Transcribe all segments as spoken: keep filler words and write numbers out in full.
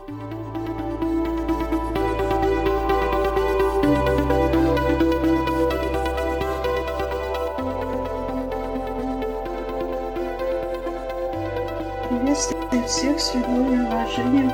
Приветствую всех с любовью и уважением.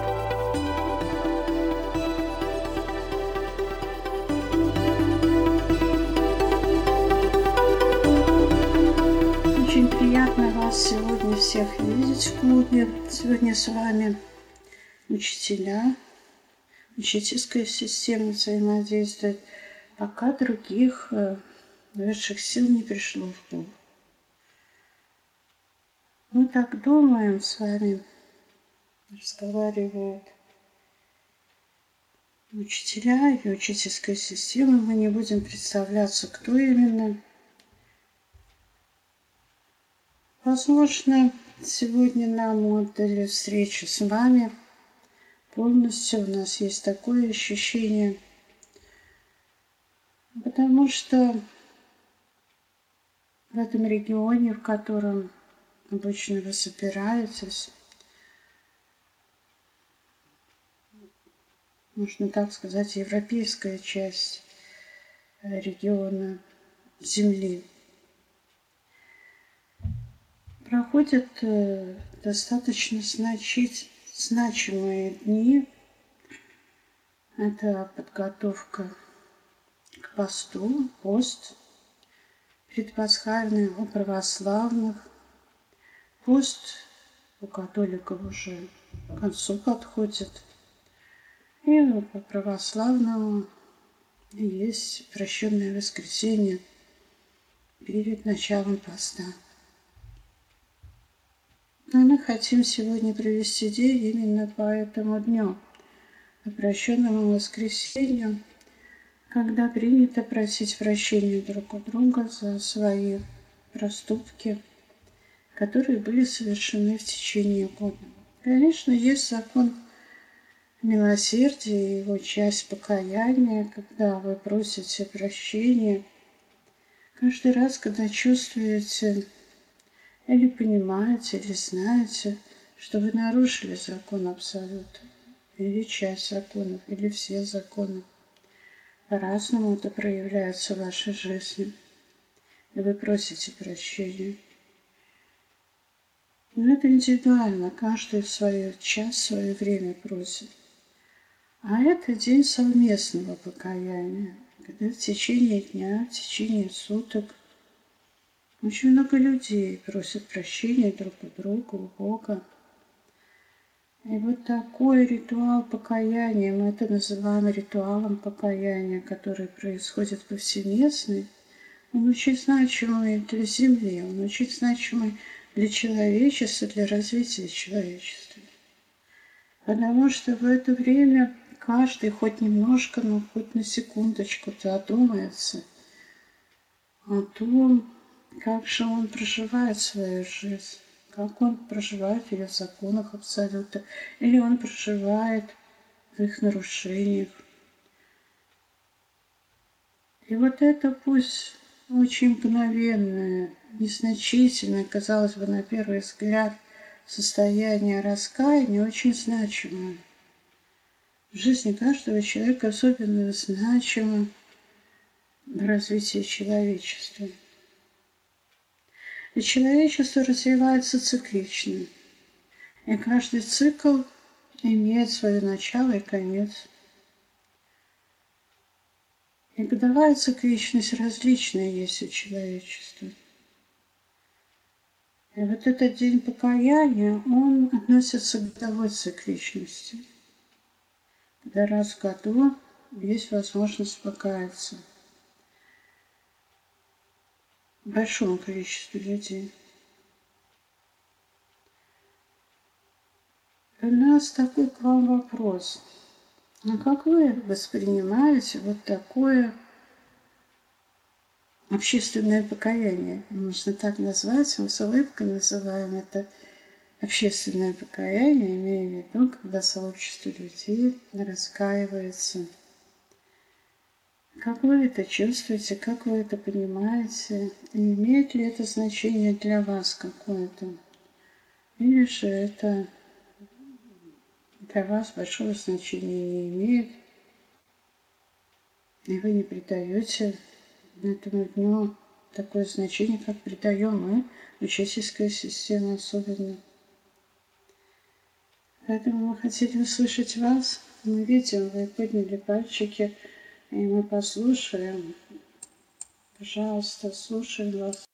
Очень приятно вас сегодня всех видеть в клубе. Сегодня с вами учителя, учительская система взаимодействует, пока других э, высших сил не пришло в клуб. Мы так думаем с вами, разговаривают учителя и учительская система. Мы не будем представляться, кто именно. Возможно, сегодня нам отдали встречу с вами полностью. У нас есть такое ощущение, потому что в этом регионе, в котором обычно вы собираетесь, можно так сказать, европейская часть региона Земли, проходят достаточно значить, значимые дни. Это подготовка к посту, пост предпасхальный у православных. Пост у католиков уже к концу подходит. И по православному есть прощенное воскресенье перед началом поста. Но мы хотим сегодня провести день именно по этому дню, по прощенному воскресенью, когда принято просить прощения друг у друга за свои проступки, которые были совершены в течение года. Конечно, есть закон милосердия, его часть покаяния, когда вы просите прощения. Каждый раз, когда чувствуете или понимаете, или знаете, что вы нарушили закон Абсолюта, или часть законов, или все законы. По-разному это проявляется в вашей жизни. И вы просите прощения. Но это индивидуально, каждый в свой час, в свое время просит. А это день совместного покаяния, когда в течение дня, в течение суток очень много людей просят прощения друг у друга, у Бога. И вот такой ритуал покаяния, мы это называем ритуалом покаяния, который происходит повсеместный, он очень значимый для Земли, он очень значимый для человечества, для развития человечества. Потому что в это время каждый хоть немножко, но хоть на секундочку задумается о том, как же он проживает свою жизнь, как он проживает в ее законах Абсолюта, или он проживает в их нарушениях. И вот это пусть очень мгновенное, незначительное, казалось бы, на первый взгляд, состояние раскаяния очень значимое. В жизни каждого человека особенно значимо в развитии человечества. И человечество развивается циклично. И каждый цикл имеет свое начало и конец. И годовая цикличность различная есть у человечества. И вот этот день покаяния, он относится к годовой цикличности. Когда раз в году есть возможность покаяться большому количеству людей. У нас такой к вам вопрос. А как вы воспринимаете вот такое общественное покаяние? Можно так назвать, мы с улыбкой называем это общественное покаяние, имея в виду, когда сообщество людей раскаивается. Как вы это чувствуете, как вы это понимаете? И имеет ли это значение для вас какое-то? Или же это для вас большого значения не имеет, и вы не придаете этому дню такое значение, как придаем мы, учительская система особенно. Поэтому мы хотели услышать вас. Мы видим, вы подняли пальчики, и мы послушаем. Пожалуйста, слушаем вас.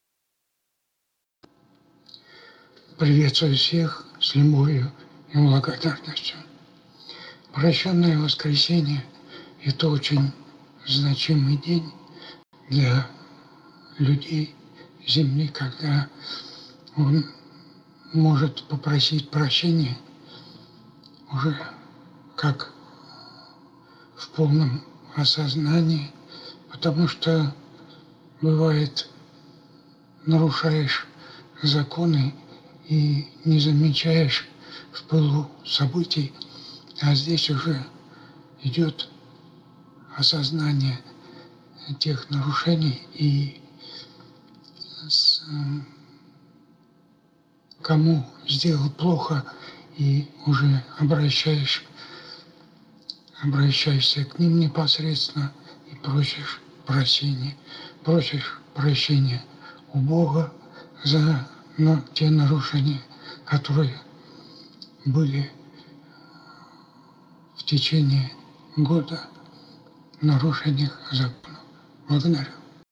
Приветствую всех с любовью и благодарностью. Прощенное воскресенье – это очень значимый день для людей Земли, когда он может попросить прощения уже как в полном осознании, потому что бывает нарушаешь законы и не замечаешь в пылу событий, а здесь уже идет осознание тех нарушений и с, кому сделал плохо, и уже обращаешь, обращаешься к ним непосредственно и просишь прощения, просишь прощения у Бога за но те нарушения, которые были в течение года, нарушениях закона. Благодарю.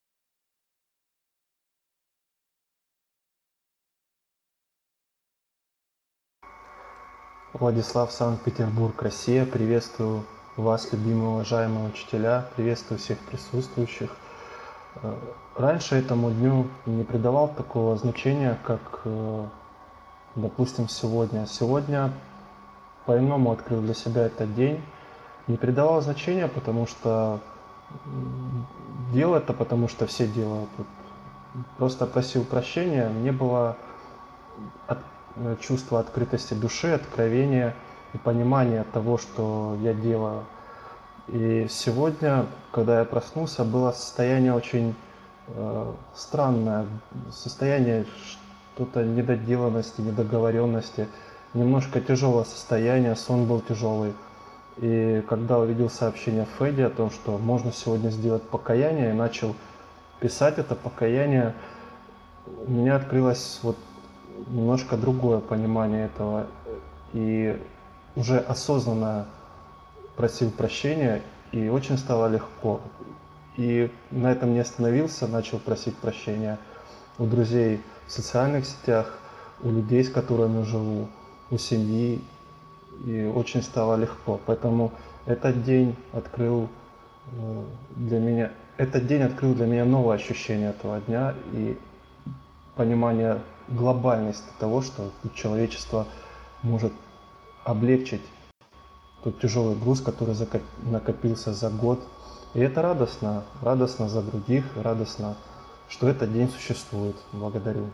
Владислав, Санкт-Петербург, Россия. Приветствую вас, любимые, уважаемые учителя. Приветствую всех присутствующих. Раньше этому дню не придавал такого значения, как, допустим, сегодня. Сегодня по-иному открыл для себя этот день. Не придавал значения, потому что делал это, потому что все делают. Просто просил прощения. Мне было от, чувство открытости души, откровения и понимания того, что я делаю. И сегодня, когда я проснулся, было состояние очень э, странное, состояние что-то недоделанности, недоговоренности, немножко тяжелое состояние, сон был тяжелый. И когда увидел сообщение в Феде о том, что можно сегодня сделать покаяние, и начал писать это покаяние, у меня открылось вот немножко другое понимание этого. И уже осознанно просил прощения, и очень стало легко. И на этом не остановился, начал просить прощения у друзей в социальных сетях, у людей, с которыми живу, у семьи, и очень стало легко. Поэтому этот день открыл для меня, этот день открыл для меня новое ощущение этого дня и понимание глобальности того, что человечество может облегчить тот тяжелый груз, который накопился за год. И это радостно, радостно за других, радостно, что этот день существует. Благодарю.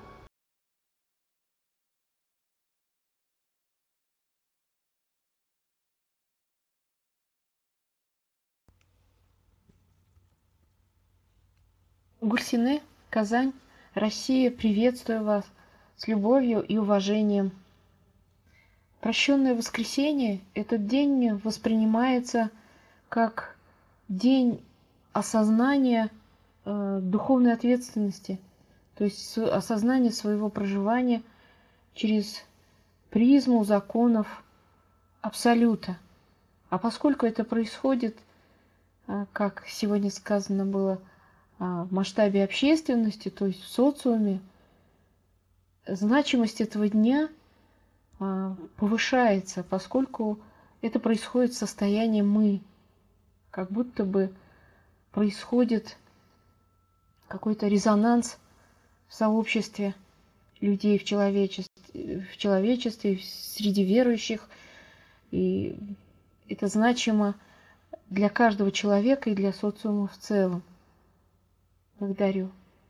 Гурсины, Казань, Россия, приветствую вас с любовью и уважением. Прощенное воскресенье, этот день воспринимается как день осознания э, духовной ответственности, то есть осознание своего проживания через призму законов Абсолюта. А поскольку это происходит, э, как сегодня сказано было, э, в масштабе общественности, то есть в социуме, значимость этого дня повышается, поскольку это происходит в состоянии «мы», как будто бы происходит какой-то резонанс в сообществе людей, в человечестве, в человечестве, среди верующих, и это значимо для каждого человека и для социума в целом. Благодарю.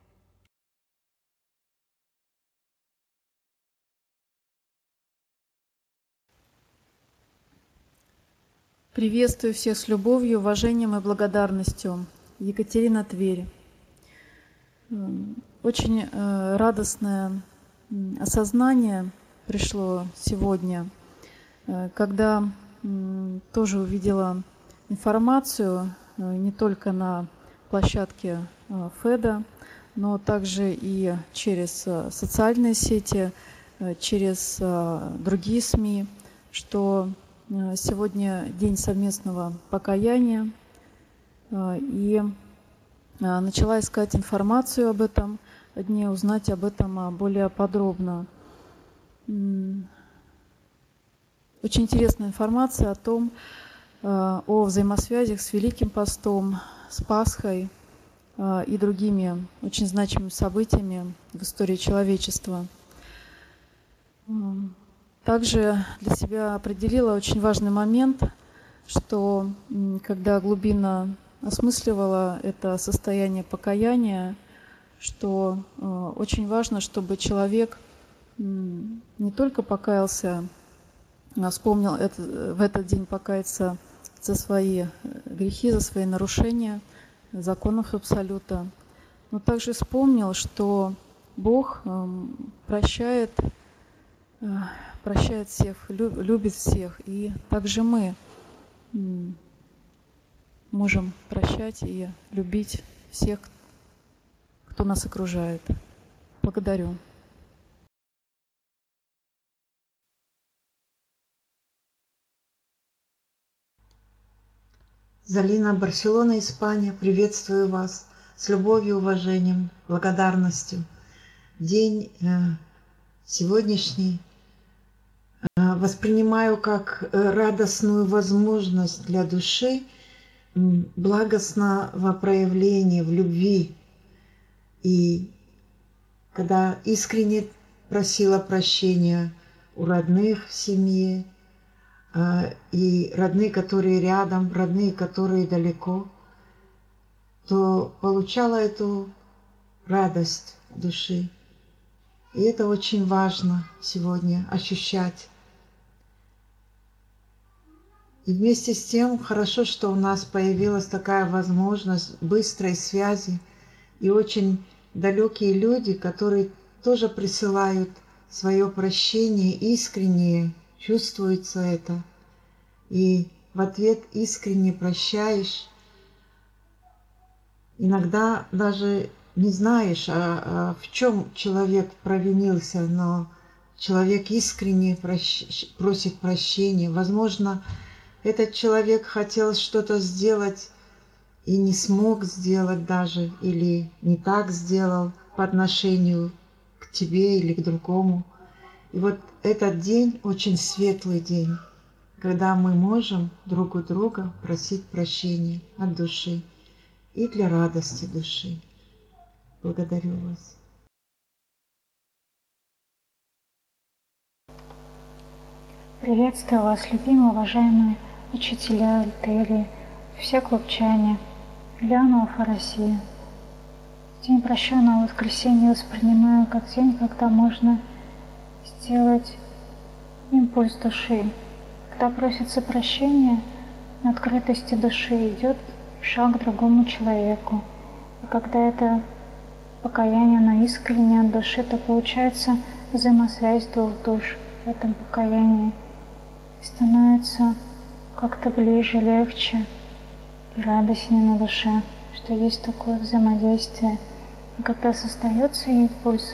Приветствую всех с любовью, уважением и благодарностью. Екатерина, Тверь. Очень радостное осознание пришло сегодня когда тоже увидела информацию не только на площадке ФЭДа, но также и через социальные сети, через другие СМИ, что сегодня день совместного покаяния, и начала искать информацию об этом дне, узнать об этом более подробно. Очень интересная информация о том, о взаимосвязях с Великим Постом, с Пасхой и другими очень значимыми событиями в истории человечества. Также для себя определила очень важный момент, что когда глубинно осмысливала это состояние покаяния, что очень важно, чтобы человек не только покаялся, вспомнил это, в этот день покаяться за свои грехи, за свои нарушения законов Абсолюта, но также вспомнил, что Бог прощает, прощает всех, любит всех, и также мы можем прощать и любить всех, кто нас окружает. Благодарю. Залина, Барселона, Испания. Приветствую вас с любовью, уважением, благодарностью. День э, сегодняшний э, воспринимаю как радостную возможность для души э, благостного проявления в любви. И когда искренне просила прощения у родных в семье, и родные, которые рядом, родные, которые далеко, то получала эту радость души. И это очень важно сегодня ощущать. И вместе с тем хорошо, что у нас появилась такая возможность быстрой связи, и очень далекие люди, которые тоже присылают свое прощение искреннее, чувствуется это, и в ответ искренне прощаешь. Иногда даже не знаешь, а, а в чем человек провинился, но человек искренне прощ... просит прощения. Возможно, этот человек хотел что-то сделать и не смог сделать даже, или не так сделал по отношению к тебе или к другому. И вот этот день очень светлый день, когда мы можем друг у друга просить прощения от души и для радости души. Благодарю вас. Приветствую вас, любимые, уважаемые учителя Альтери, все клубчане, Леонов, Россия. День прощенного воскресенья воспринимаю как день, когда можно сделать импульс души. Когда просится прощения, на открытости души идет шаг к другому человеку. И когда это покаяние, оно искренне от души, то получается взаимосвязь двух душ в этом покаянии. И становится как-то ближе, легче и радостнее на душе, что есть такое взаимодействие. И когда создается импульс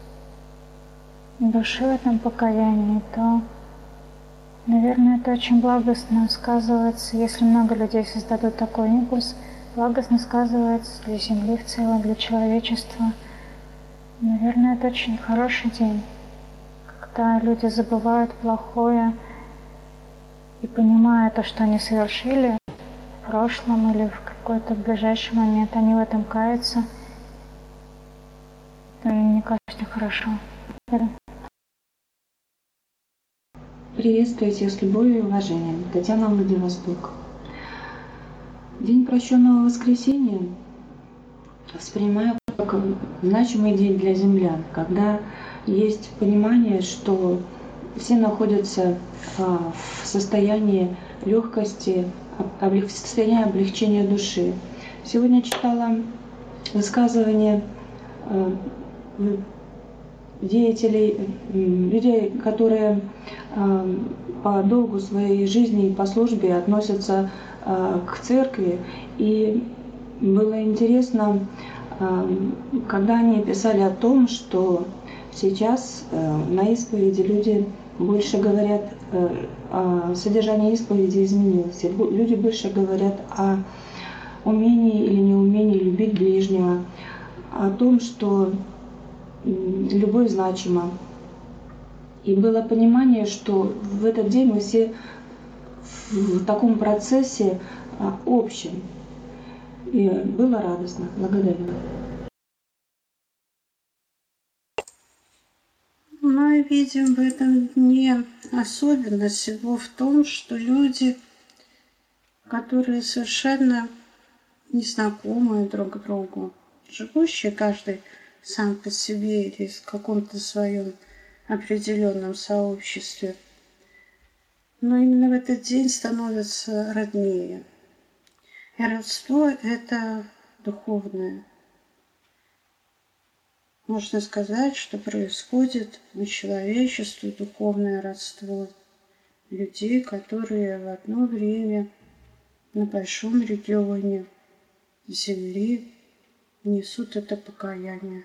души в этом покаянии, то, наверное, это очень благостно сказывается, если много людей создадут такой импульс, благостно сказывается для Земли в целом, для человечества. Наверное, это очень хороший день, когда люди забывают плохое и, понимая то, что они совершили в прошлом или в какой-то ближайший момент, они в этом каются. Это, мне кажется, хорошо. Приветствую всех с любовью и уважением. Татьяна, Владивосток. День прощенного воскресенья воспринимаю как значимый день для землян, когда есть понимание, что все находятся в состоянии легкости, в состоянии облегчения души. Сегодня читала высказывание деятелей, людей, которые по долгу своей жизни и по службе относятся к церкви. И было интересно, когда они писали о том, что сейчас на исповеди люди больше говорят, содержание исповеди изменилось. Люди больше говорят о умении или неумении любить ближнего, о том, что любовь значима. И было понимание, что в этот день мы все в таком процессе общем. И было радостно. Благодарю. Мы видим в этом дне особенность его в том, что люди, которые совершенно незнакомые друг другу, живущие каждый сам по себе или в каком-то своем определенном сообществе, но именно в этот день становятся роднее. И родство – это духовное. Можно сказать, что происходит у человечества духовное родство людей, которые в одно время на большом регионе земли несут это покаяние.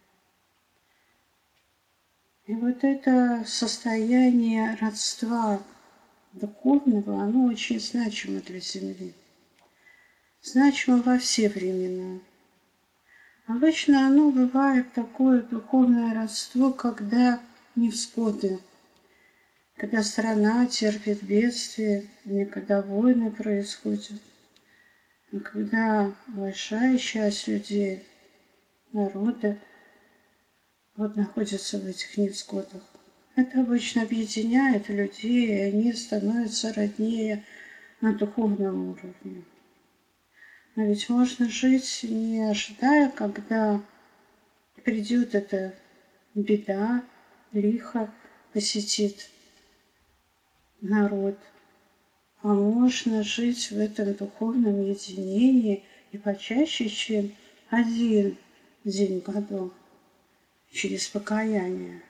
И вот это состояние родства духовного, оно очень значимо для земли. Значимо во все времена. Обычно оно бывает такое духовное родство, когда невзгоды, когда страна терпит бедствие, или когда войны происходят, когда большая часть людей, народа, вот находится в этих невзгодах. Это обычно объединяет людей, и они становятся роднее на духовном уровне. Но ведь можно жить, не ожидая, когда придет эта беда, лихо посетит народ. А можно жить в этом духовном единении и почаще, чем один день в году, через покаяние.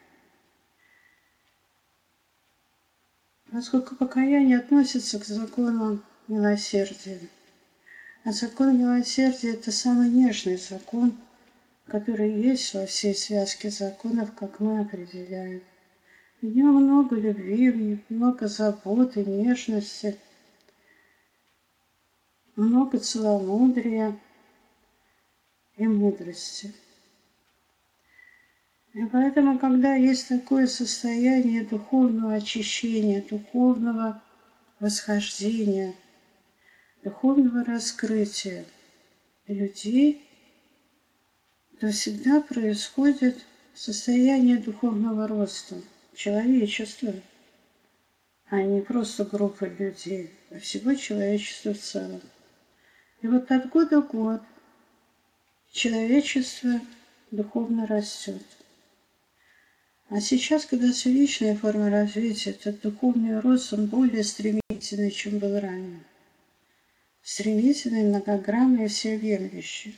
Поскольку покаяние относится к закону милосердия, а закон милосердия – это самый нежный закон, который есть во всей связке законов, как мы определяем. В нем много любви, в нем много заботы, нежности, много целомудрия и мудрости. И поэтому, когда есть такое состояние духовного очищения, духовного восхождения, духовного раскрытия людей, то всегда происходит состояние духовного роста человечества, а не просто группы людей, а всего человечества в целом. И вот от года в год человечество духовно растет. А сейчас, когда первичная форма развития, этот духовный рост, он более стремительный, чем был ранее. Стремительный, многогранный и всеобъемлющий.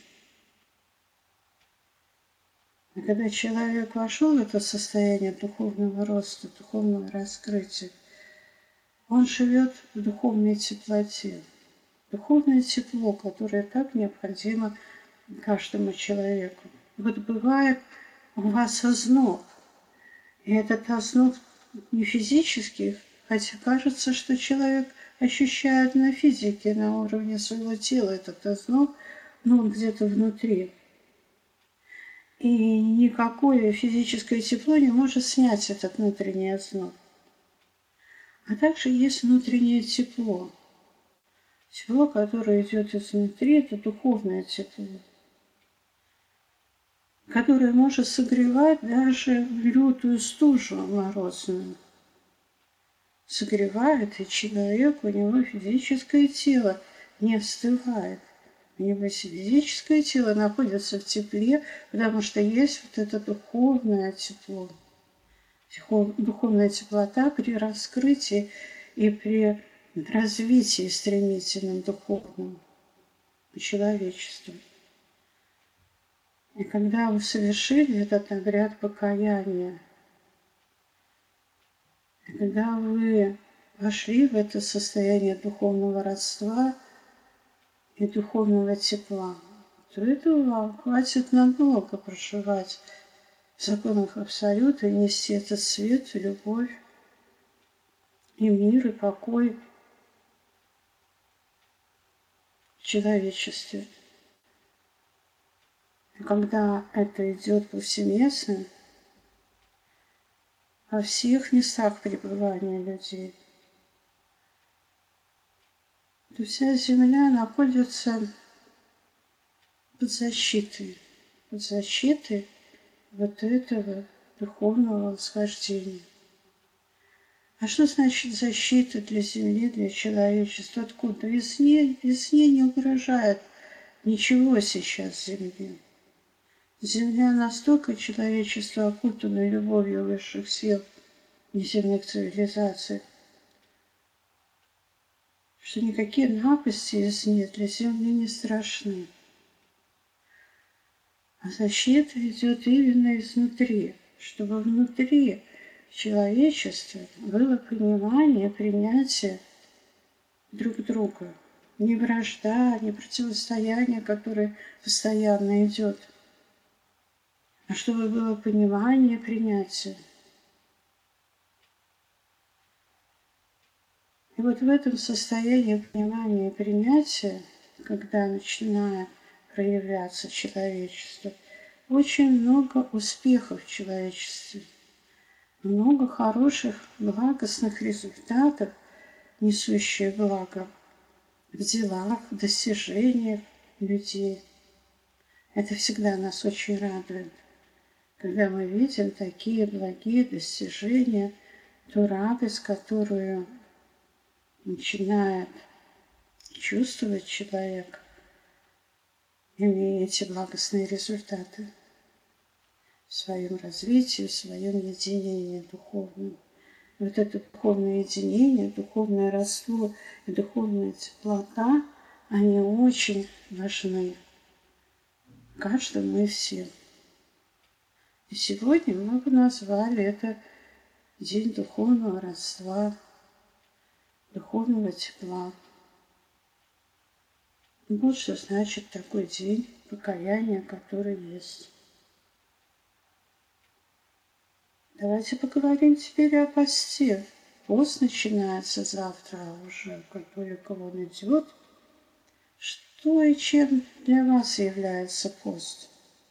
А когда человек вошел в это состояние духовного роста, духовного раскрытия, он живет в духовной теплоте. Духовное тепло, которое так необходимо каждому человеку. Вот бывает у вас озноб, и этот озноб не физический, хотя кажется, что человек ощущает на физике, на уровне своего тела этот озноб, но он где-то внутри. И никакое физическое тепло не может снять этот внутренний озноб. А также есть внутреннее тепло. Тепло, которое идет изнутри, это духовное тепло, которое может согревать даже лютую стужу морозную. Согревает, и человек, у него физическое тело не остывает. У него физическое тело находится в тепле, потому что есть вот это духовное тепло. Духовная теплота при раскрытии и при развитии стремительном духовном человечества. И когда вы совершили этот обряд покаяния, и когда вы вошли в это состояние духовного родства и духовного тепла, то этого вам хватит надолго проживать в законах Абсолюта и нести этот свет, и любовь, и мир, и покой в человечестве. И когда это идет повсеместно, во всех местах пребывания людей, то вся Земля находится под защитой, под защитой вот этого духовного восхождения. А что значит защита для Земли, для человечества? Откуда? Извне, извне не угрожает ничего сейчас Земле. Земля настолько человечество окутано любовью высших сил неземных цивилизаций, что никакие напасти извне для Земли не страшны. А защита идет именно изнутри, чтобы внутри человечества было понимание, принятие друг друга. Не вражда, не противостояние, которое постоянно идет, а чтобы было понимание, принятие. И вот в этом состоянии понимания и принятия, когда начинает проявляться человечество, очень много успехов в человечестве, много хороших, благостных результатов, несущих благо в делах, в достижениях людей. Это всегда нас очень радует. Когда мы видим такие благие достижения, ту радость, которую начинает чувствовать человек, имея эти благостные результаты в своем развитии, в своем единении духовном. Вот это духовное единение, духовное родство и духовная теплота, они очень важны каждому и всем. И сегодня мы бы назвали это День духовного родства, духовного тепла. Вот что значит такой день покаяния, который есть. Давайте поговорим теперь о посте. Пост начинается завтра уже, как только он идет. Что и чем для вас является пост?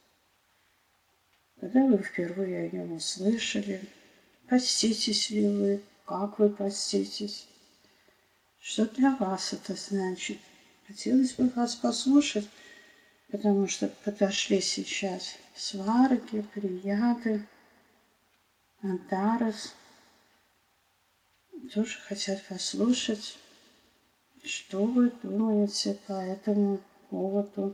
Когда вы впервые о нем услышали, поститесь ли вы, как вы поститесь, что для вас это значит? Хотелось бы вас послушать, потому что подошли сейчас сварги, прияды, Антарас. Тоже хотят послушать, что вы думаете по этому поводу,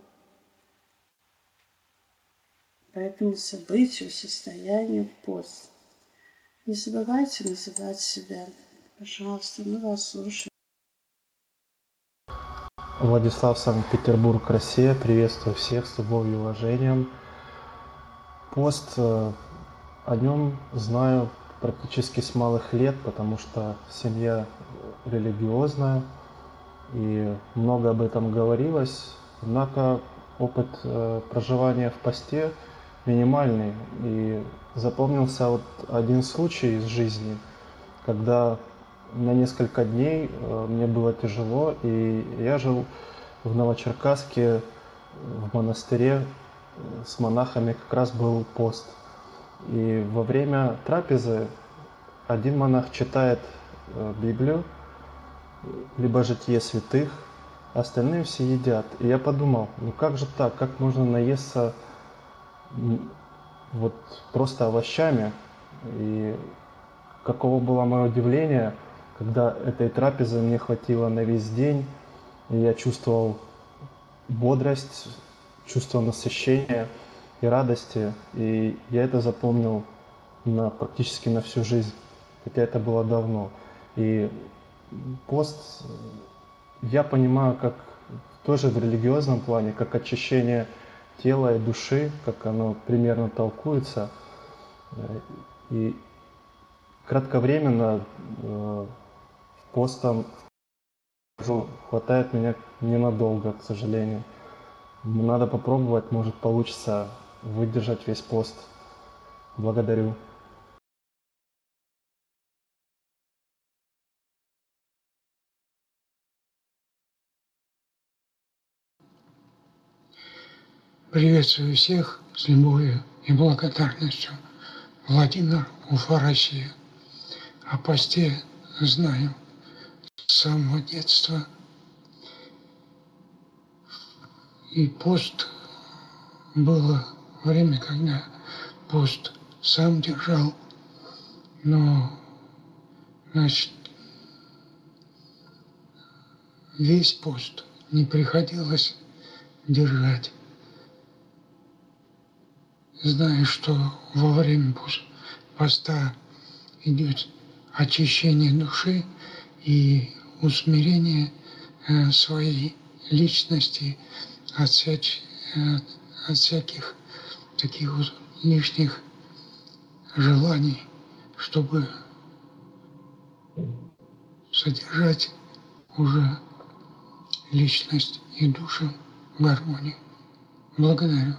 по этому событию, состоянию пост. Не забывайте называть себя. Пожалуйста, мы вас слушаем. Владислав, Санкт-Петербург, Россия. Приветствую всех с любовью и уважением. Пост, э, о нем знаю практически с малых лет, потому что семья религиозная, и много об этом говорилось. Однако опыт э, проживания в посте минимальный. И запомнился вот один случай из жизни, когда на несколько дней мне было тяжело, и я жил в Новочеркасске в монастыре, с монахами как раз был пост. И во время трапезы один монах читает Библию, либо Житие святых, остальные все едят. И я подумал, ну как же так, как можно наесться вот просто овощами? И каково было мое удивление, когда этой трапезы мне хватило на весь день, и я чувствовал бодрость, чувство насыщения и радости, и я это запомнил на, практически на всю жизнь, хотя это было давно. И пост я понимаю как тоже в религиозном плане, как очищение тела и души, как оно примерно толкуется. И кратковременно постом хватает меня ненадолго, к сожалению. Надо попробовать, может получится выдержать весь пост. Благодарю. Приветствую всех с любовью и благодарностью. Владимир, Уфа, Россия. О посте знаю с самого детства. И пост было время, когда пост сам держал, но, значит, весь пост не приходилось держать. Зная, что во время поста идет очищение души и усмирение своей личности от, всяч... от всяких таких вот лишних желаний, чтобы содержать уже личность и душу в гармонии. Благодарю.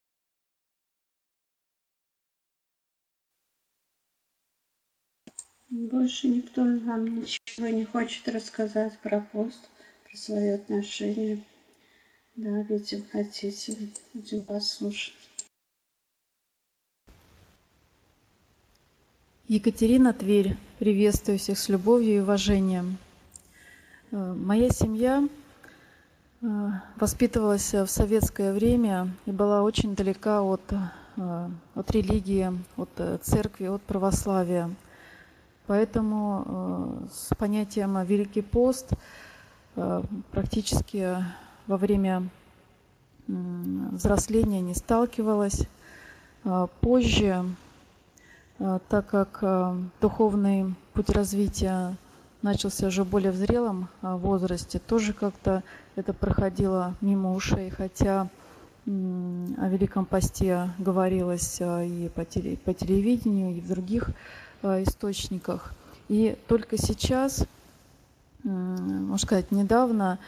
Больше никто нам ничего не хочет рассказать про пост, про свои отношения. Да, видим, хотите, будем вас слушать. Екатерина, Тверь. Приветствую всех с любовью и уважением. Моя семья воспитывалась в советское время и была очень далека от, от религии, от церкви, от православия. Поэтому с понятием «Великий пост» практически во время взросления не сталкивалась. Позже, так как духовный путь развития начался уже более в зрелом возрасте, тоже как-то это проходило мимо ушей, хотя о Великом посте говорилось и по телевидению, и в других источниках. И только сейчас, можно сказать, недавно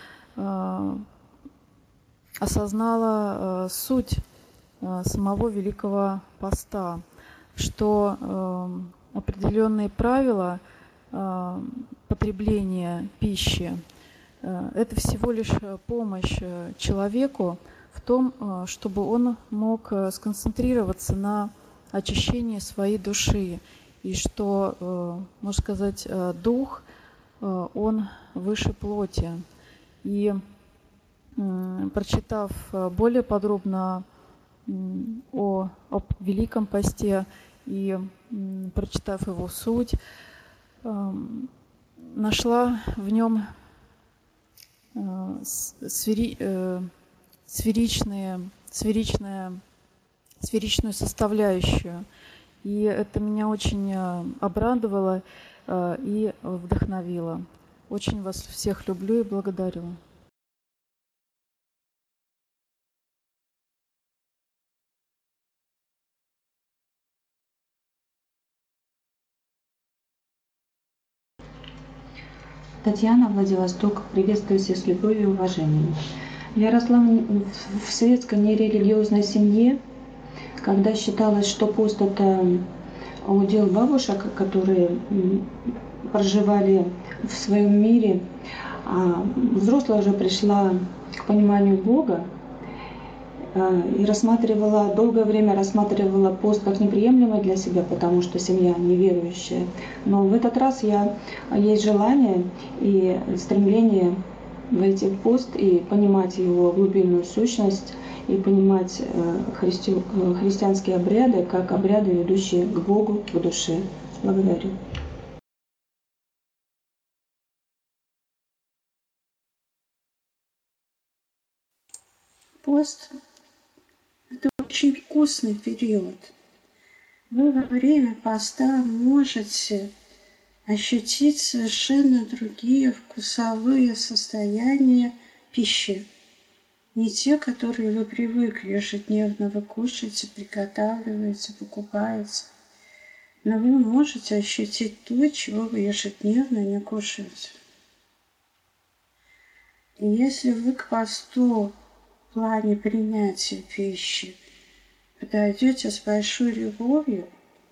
осознала суть самого Великого поста, что определенные правила потребления пищи – это всего лишь помощь человеку в том, чтобы он мог сконцентрироваться на очищении своей души, и что, можно сказать, дух, он выше плоти. И прочитав более подробно о, о Великом посте и прочитав его суть, нашла в нем сфери, сферичные, сферичная, сферичную составляющую. И это меня очень обрадовало и вдохновило. Очень вас всех люблю и благодарю. Татьяна, Владивосток. Приветствую всех с любовью и уважением. Я росла в светской нерелигиозной семье, когда считалось, что пост – это удел бабушек, которые проживали в своем мире. А взрослая уже пришла к пониманию Бога и рассматривала, долгое время рассматривала пост как неприемлемый для себя, потому что семья неверующая. Но в этот раз я, есть желание и стремление войти в пост и понимать его глубинную сущность, и понимать христи, христианские обряды как обряды, ведущие к Богу, к душе. Благодарю. Пост – это очень вкусный период. Вы во время поста можете ощутить совершенно другие вкусовые состояния пищи. Не те, которые вы привыкли ежедневно вы кушаете, приготавливаете, покупаете. Но вы можете ощутить то, чего вы ежедневно не кушаете. И если вы к посту в плане принятия пищи подойдете с большой любовью,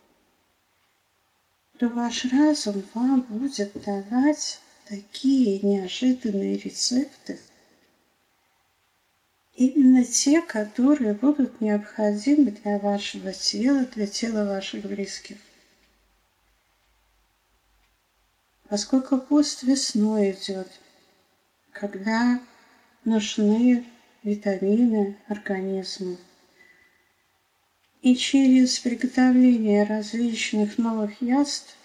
то ваш разум вам будет давать такие неожиданные рецепты, именно те, которые будут необходимы для вашего тела, для тела ваших близких. Поскольку пост весной идет, когда нужны витамины организму, и через приготовление различных новых яств,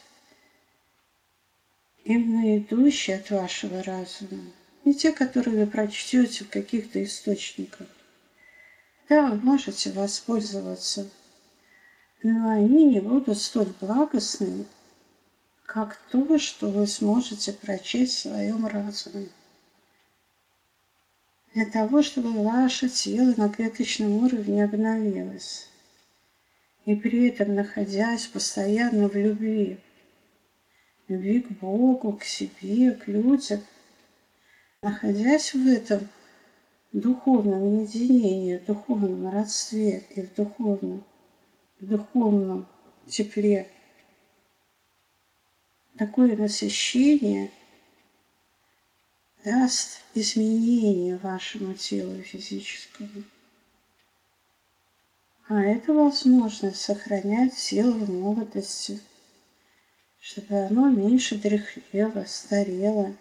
именно идущие от вашего разума, не те, которые вы прочтете в каких-то источниках. Да, вы можете воспользоваться, но они не будут столь благостны, как то, что вы сможете прочесть в своем разуме. Для того, чтобы ваше тело на клеточном уровне обновилось, и при этом находясь постоянно в любви, любви к Богу, к себе, к людям, находясь в этом духовном единении, в духовном родстве и в духовном, в духовном тепле, такое насыщение даст изменения вашему телу физическому. А это возможность сохранять тело в молодости, чтобы оно меньше дряхлело, старело,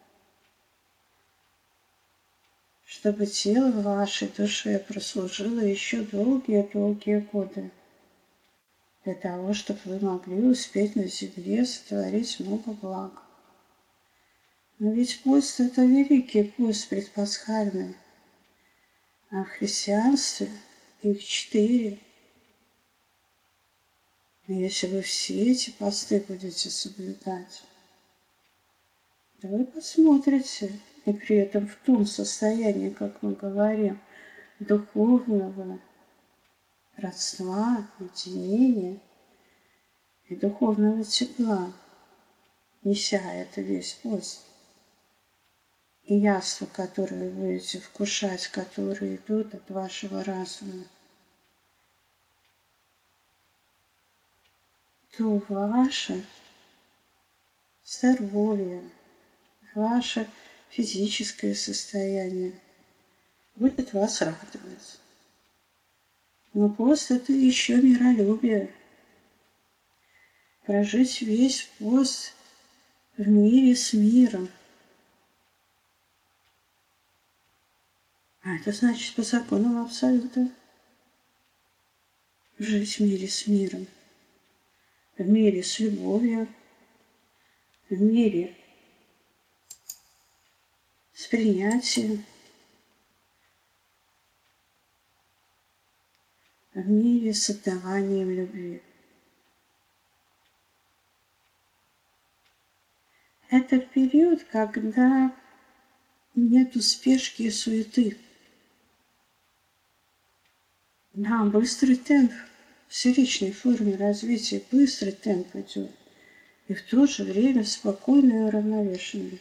чтобы тело в вашей душе прослужило еще долгие-долгие годы, для того, чтобы вы могли успеть на земле сотворить много благ. Но ведь пост – это великий пост предпасхальный, а в христианстве их четыре. И если вы все эти посты будете соблюдать, то вы посмотрите, и при этом в том состоянии, как мы говорим, духовного родства, единения и духовного тепла, неся это весь пост. И яства, которые вы будете вкушать, которые идут от вашего разума, то ваше здоровье, ваше физическое состояние будет вас радовать. Но пост – это еще миролюбие. Прожить весь пост в мире с миром. А это значит по законам абсолюта. Жить в мире с миром. В мире с любовью. В мире с принятием. В мире с отдаванием любви. Это период, когда нет спешки и суеты. Да, быстрый темп, в серичной форме развития быстрый темп идет, и в то же время спокойный и уравновешенный.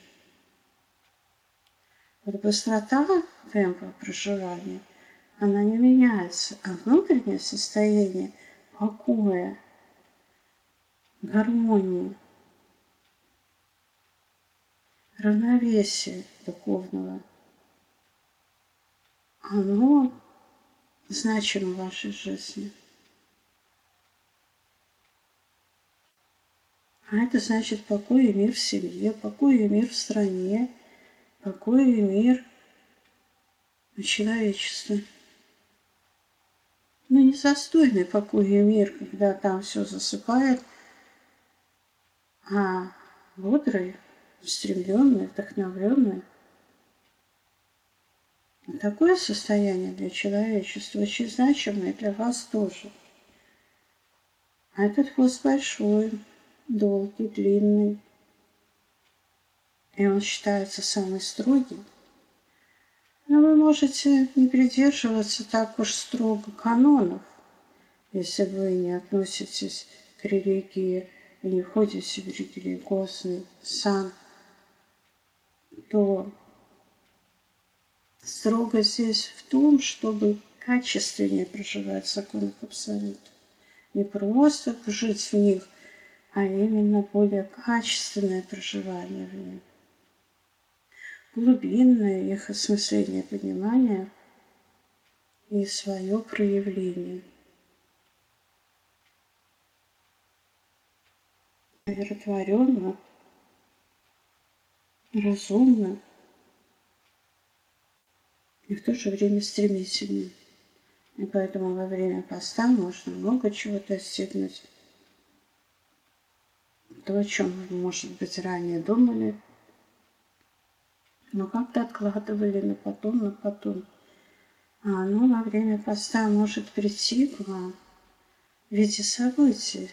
Вот быстрота темпа проживания, она не меняется, а внутреннее состояние покоя, гармонии, равновесия духовного, оно значимо в вашей жизни. А это значит покой и мир в семье, покой и мир в стране, покой и мир у человечества. Но не застойный покой и мир, когда там все засыпает, а бодрый, устремленный, вдохновленный. И такое состояние для человечества очень значимое для вас тоже. А этот пост большой, долгий, длинный. И он считается самый строгий. Но вы можете не придерживаться так уж строго канонов, если вы не относитесь к религии и не входите в религиозный сан, то строго здесь в том, чтобы качественнее проживать законы абсолюта. Не просто жить в них, а именно более качественное проживание в них. Глубинное их осмысление, понимание и свое проявление. Умиротворенно, разумно и в то же время стремительно. И поэтому во время поста можно много чего достигнуть. То, о чем вы, может быть, ранее думали, но как-то откладывали на потом, на потом. А оно во время поста может прийти к вам в виде событий.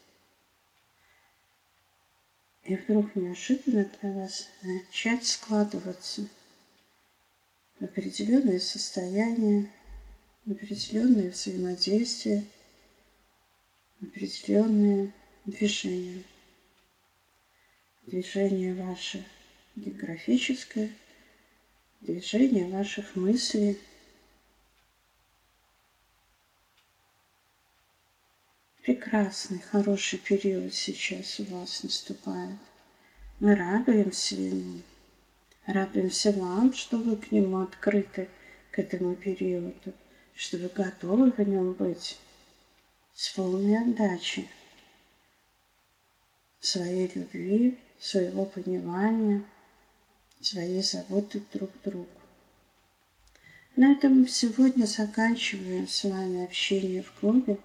И вдруг неожиданно для вас начать складываться в определенные состояния, в определенные взаимодействия, в определенные движения. Движение ваше географическое, движение ваших мыслей. Прекрасный, хороший период сейчас у вас наступает. Мы радуемся ему. Радуемся вам, что вы к нему открыты, к этому периоду, что вы готовы в нем быть с полной отдачей своей любви, своего понимания, своей заботы друг к другу. На этом мы сегодня заканчиваем с вами общение в клубе.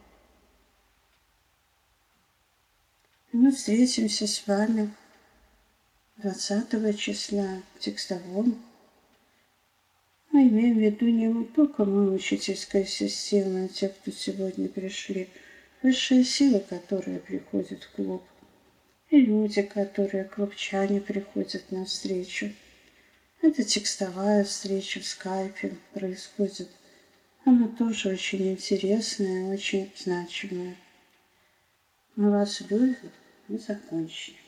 И мы встретимся с вами двадцатого числа в текстовом. Мы имеем в виду не только мы, учительская система, а те, кто сегодня пришли, высшие силы, которые приходят в клуб, и люди, которые, клубчане, приходят на встречу. Это текстовая встреча в скайпе происходит. Она тоже очень интересная, очень значимая. Мы вас любим и закончим.